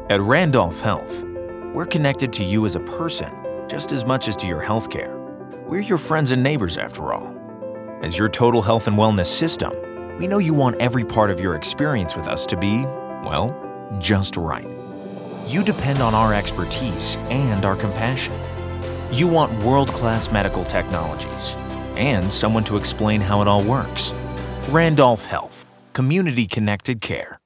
At Randolph Health, we're connected to you as a person just as much as to your healthcare. We're your friends and neighbors after all. As your total health and wellness system, we know you want every part of your experience with us to be, well, just right. You depend on our expertise and our compassion. You want world-class medical technologies and someone to explain how it all works. Randolph Health, community-connected care.